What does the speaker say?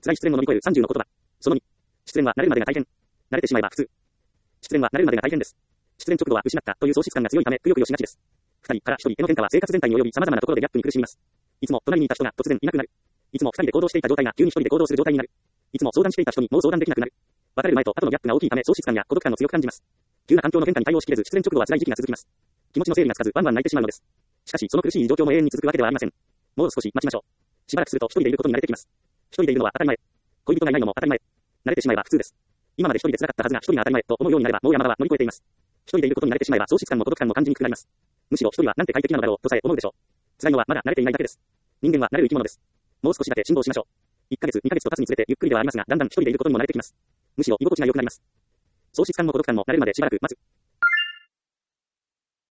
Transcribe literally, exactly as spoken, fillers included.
辛い失恋を乗り越えるさんじゅうの言葉。そのに。失恋は慣れるまでが大変。慣れてしまえば普通。失恋は慣れるまでが大変です。失恋直後は失ったという喪失感が強いため、くよくよしがちです。二人から一人への変化は生活全体に及び様々なところでギャップに苦しみます。いつも隣にいた人が突然いなくなる。いつも二人で行動していた状態が急に一人で行動する状態になる。いつも相談していた人にもう相談できなくなる。別れる前と後のギャップが大きいため喪失感や孤独感を強く感じます。急な環境の変化に対応しきれず失恋直後は辛い時期が続きます。気持ちの整理がつかずワンワン泣いてしまうのです。しかしその苦しい状況も永遠に続くわけではありません。もう少し待ちましょう。しばらくすると一人でいることに慣れてきます。一人でいるのは当たり前。恋人がいないのも当たり前。慣れてしまえば普通です。今まで一人で辛かったはずが一人が当たり前と思うようになればもう山場は乗り越えています。一人でいることに慣れてしまえば喪失感も孤独感も感じにくくなります。むしろ一人はなんて快適なのだろうとさえ思うでしょう。辛いのはまだ慣れていないだけです。人間は慣れる生き物です。もう少しだけ辛抱しましょう。いっかげつ、にかげつと経つにつれてゆっくりではありますが、だんだん一人でいることにも慣れてきます。むしろ居心地が良くなります。喪失感も孤独感も慣れるまでしばらく待つ。